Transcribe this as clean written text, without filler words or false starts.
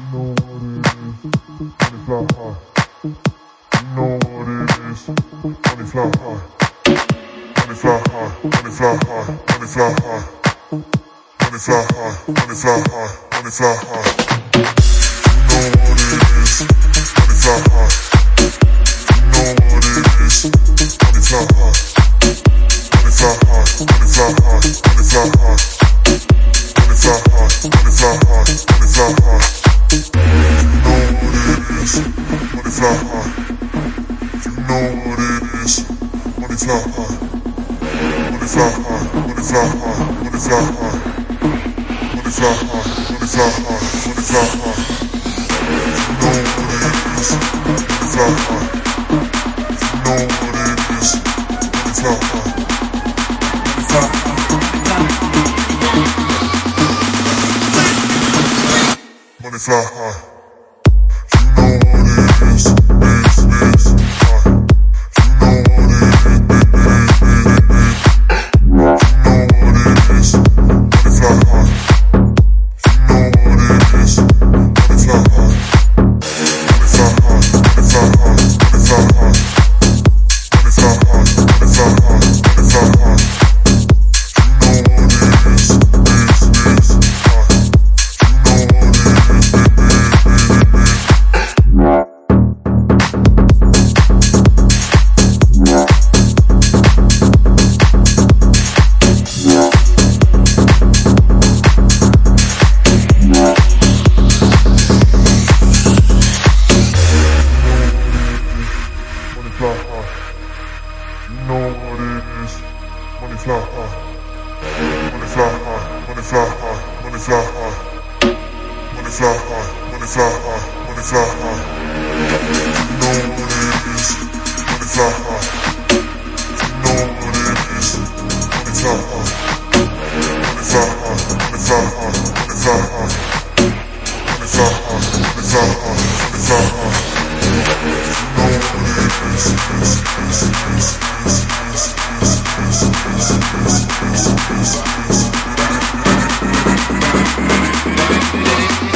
know what it is, money fly high. You know what it is, money fly high. Money fly high, money fly high, money fly high. Money fly high, money fly high, money fly high. You know what it is, money fly high. You know what it is, money fly high. Money fly high, money fly high, money fly high. Money fly high, money fly high, money fly high. Money fly high. You know what it is. Money fly high. Money fly high. Money fly high. Money fly high. Money fly high. Money fly high. Money fly high. You know what it is. Money fly high. You know what it is. Money fly high. Money fly high. Money fly high. You know what it is, money fly high. Money fly high, money fly high, money fly high. Money fly high, money fly high, money fly high. You know what it is, money fly high. You know what it is, money fly high. Money fly high, money fly high, money fly high. Money fly high, money fly high, money fly high. You know what it is.